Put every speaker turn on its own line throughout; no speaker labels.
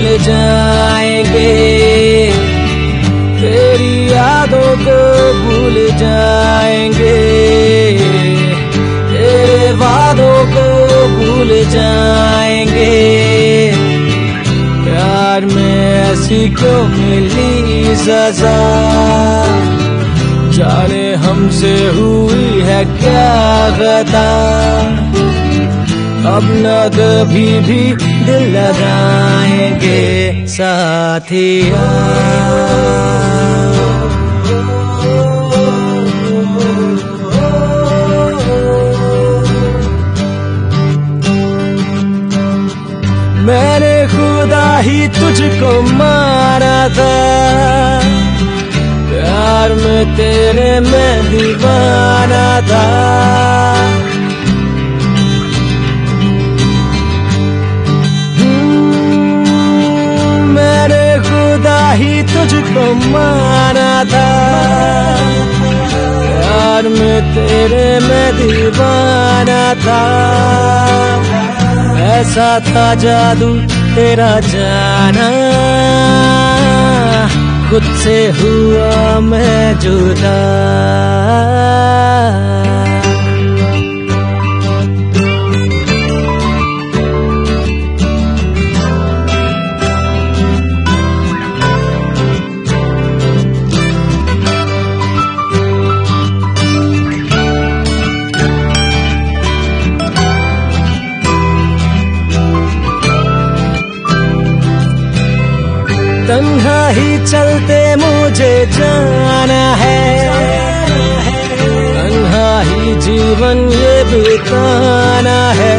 जाएंगे, तेरी यादों को भूल जाएंगे, तेरे वादों को भूल जाएंगे। प्यार में ऐसी क्यों मिली सजा, जाने हमसे हुई है क्या खता। अब न कभी भी दिल लगाएंगे साथिया। मैंने खुदा ही तुझको मारा था, प्यार में तेरे मैं दीवाना था। मैंने खुदा ही तुझको मारा था, प्यार में तेरे मैं दीवाना था। ऐसा था जादू तेरा जाना, खुद से हुआ मैं जुदा। तन्हा ही चलते मुझे जाना है, तन्हा ही जीवन ये बिताना है।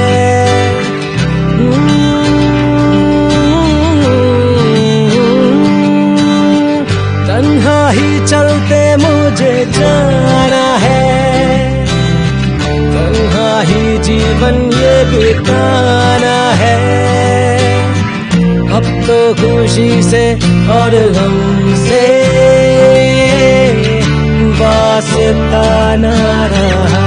तन्हा ही चलते मुझे जाना है, तन्हा ही जीवन ये बिताना है। अब तो खुशी से और गम से वास्ता न रहा।